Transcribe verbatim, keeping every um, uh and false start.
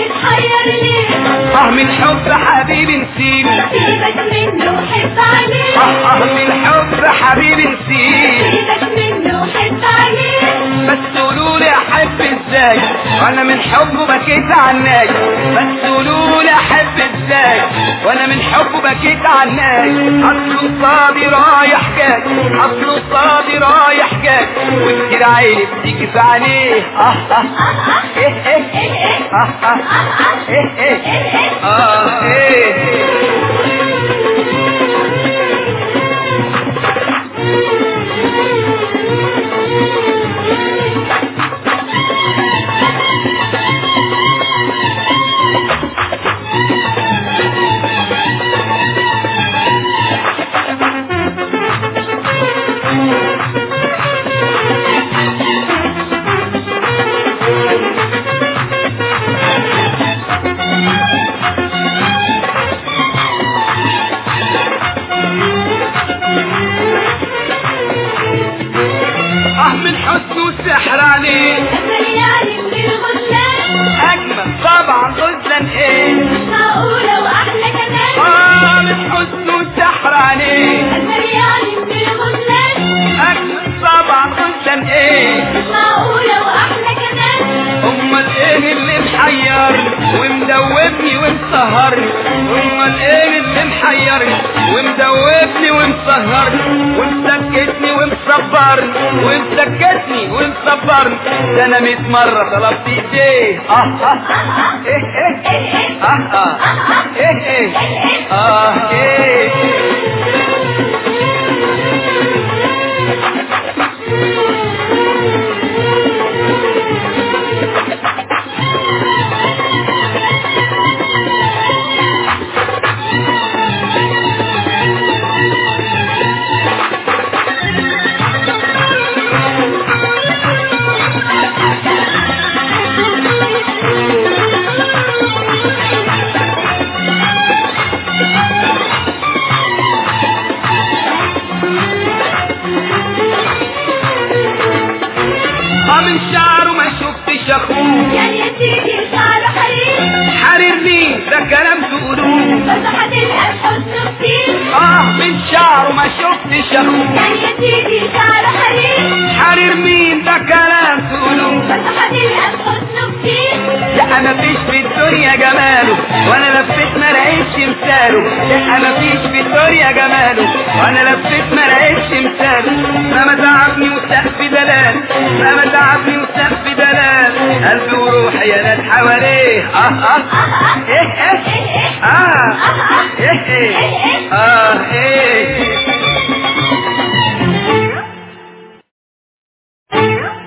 بتحير ليه؟ اه من حب حبيبي نسيني سيبك منه وحب عليه. اه اه من حب حبيبي نسيني سيبك منه وحب عليه. بس قولولي احب ازاي وانا من حبه بكيت عناي. بس قولولي احب ازاي وانا من حبه بكيت عناي. اصله قصادي رايح جاي اصله قصادي رايح جاي وكتير عيني بتيجي في عينيه. اه اه ايه ايه اه اه ايه ايه اه ايه سحراني أملياني من الغزلان. أجمل طبعا غزلان إيه مش معقولة وأحلى كمان. آه من حسنه سحراني أملياني من الغزلان. أجمل طبعا غزلان إيه مش معقولة وأحلى كمان. أمال إيه اللي محيرني ومدوبني ومسهرني. أمال إيه اللي محيرني ومدوبني ومسهرني ومسكتني ومصبرني ومسكتني ومصبرني. ده انا ميت مرة طلبت ايديه. اه اه ايه ايه اه اه ايه ايه اه ايه من شعره ما شفتش اخوه. يعني يا سيدي شعره حرير. حرير مين ده كلام تقولوه بس هتلقى حسنه كتير. اه من شعره ما شفتش اخوه. يعني يا سيدي شعره حرير. حرير مين ده كلام تقولوه بس هتلقى حسنه كتير. لا مفيش في الدنيا جماله وانا لفيت ما لقيتش مثاله. لا مفيش في الدنيا جماله وانا لفيت ما لقيتش مثاله. ما تعبني وسقف دلال ما تعبني وسقف دلال قلبي وروحي يا ناس حواليه. اه اه ايه ايه اه ايه ايه اه ايه